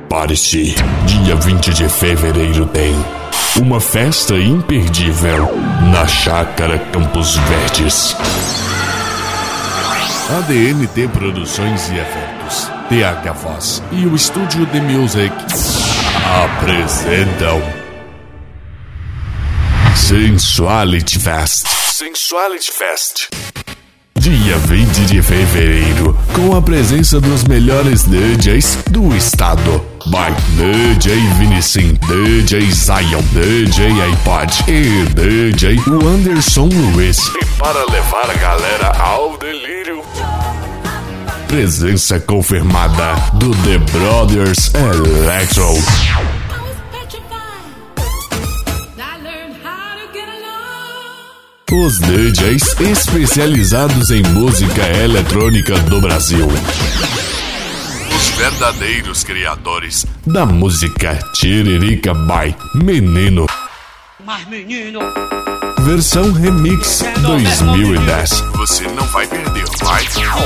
Prepare-se, dia 20 de fevereiro tem uma festa imperdível na Chácara Campos Verdes. ADNT Produções e Eventos, TH Voz e o Estúdio The Music apresentam Sensuality Fest. Sensuality Fest. Dia 20 de fevereiro, com a presença dos melhores DJs do estado. By DJ Vinicim, DJ Zion, DJ iPod e DJ Anderson Luiz. E para levar a galera ao delírio, presença confirmada do The Brothers Electro. Os DJs especializados em música eletrônica do Brasil. Os verdadeiros criadores da música Tiririca by Menino. Mas menino, versão Remix 2010. Você não vai perder, vai?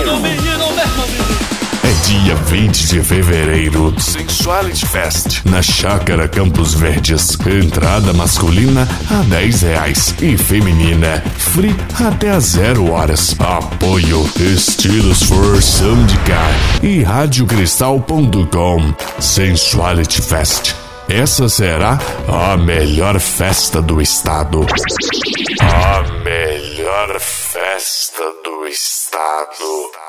É dia 20 de fevereiro, Sensuality Fest, na Chácara Campos Verdes. Entrada masculina a R$10 e feminina free até às 0 horas. Apoio Estilos for Soundcar e RadioCristal.com. Sensuality Fest. Essa será a melhor festa do estado. A melhor festa do estado.